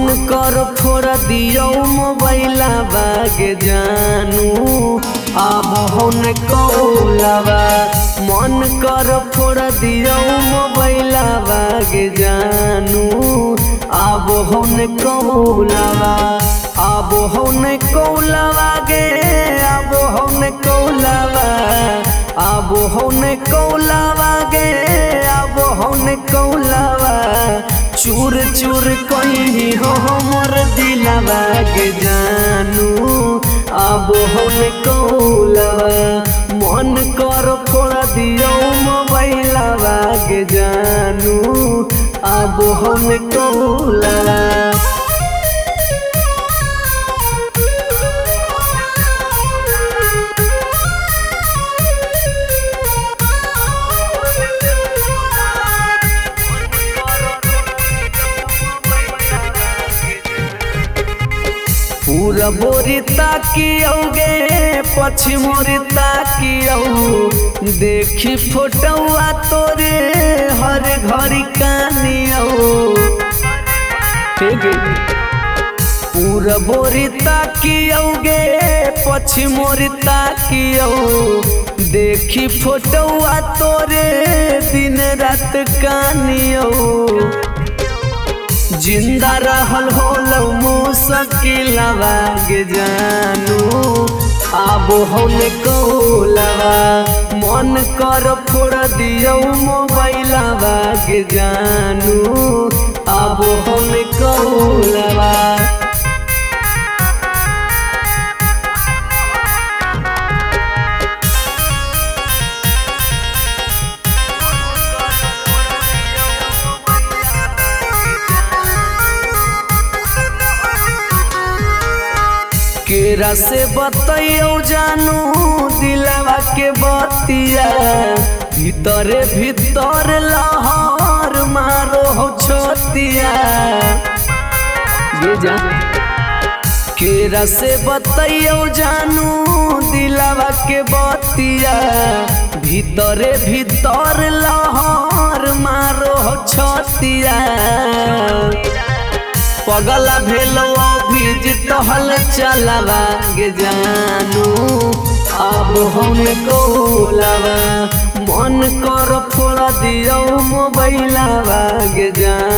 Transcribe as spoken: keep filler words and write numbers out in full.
मन कर फोड़ दियो मोबाइला बागे जानू अब होन कौलावा। मन कर फोड़ दियो मोबाइला बागे जानू अब होन कौलावा। अब होन कौलावा गे अब होन कौलावा। अब होन कौलावा गे अब होन कौलावा। चूर चूर कहीं हो मोर दिलवा के जानू अब होन कौलावा। मन कर फोड़ दियो मोबाइलवा के जानू अब होन कौलावा। पूरा बोरी ताकियोगे पश्चिमोरी ताकियो। देखी फोटोआ तोरे हर घड़ी कानियो। पूरा बोरी ताकियोगे पश्चिमोरी ताकियो। देखी फोटोआ तोरे दिन रात कानियो। जिंदा रहल होलो मुश्किलवा गे जानू अब होन कौलावा। मन कर फोड़ दियो मोबाइलवा गे जानू अब होन कौलावा। केरा से बतैयो जानू दिलवा के बतिया। भीतरे भीतर लहर मारो हो छतिया। ये जा केरा से बतैयो जानू दिलवा के बतिया। भीतरे भीतर लहर मारो हो छतिया। पगला भेलो अभिजित हल चलावा गे जानू अब होन कौलावा। मन कर फोड़ दियो मोबाइलवा गे जानू।